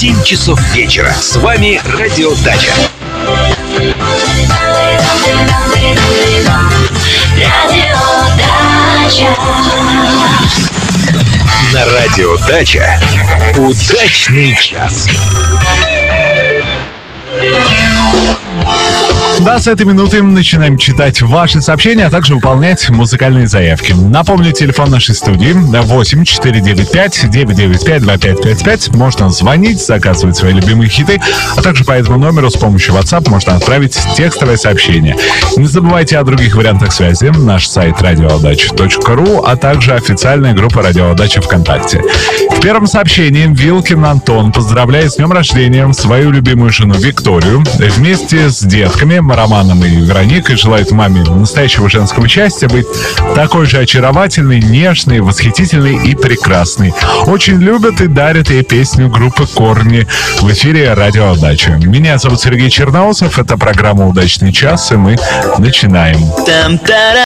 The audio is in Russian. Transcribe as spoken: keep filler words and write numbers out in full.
семь часов вечера. С вами Радио Дача. На Радио Дача удачный час. Да, с этой минуты мы начинаем читать ваши сообщения, а также выполнять музыкальные заявки. Напомню, телефон нашей студии восемь четыре девять пять девять девять пять два пять пять пять. Можно звонить, заказывать свои любимые хиты, а также по этому номеру с помощью WhatsApp можно отправить текстовое сообщение. Не забывайте о других вариантах связи. Наш сайт радиоудача точка ру, а также официальная группа Радио Дача ВКонтакте. В первом сообщении Вилкин Антон поздравляет с днем рождения свою любимую жену Викторию. Вместе с детками Романом и Вероникой желает маме настоящего женского счастья, быть такой же очаровательной, нежной, восхитительной и прекрасной. Очень любят и дарят ей песню группы «Корни» в эфире Радио Дача. Меня зовут Сергей Черноусов, это программа «Удачный час», и мы начинаем.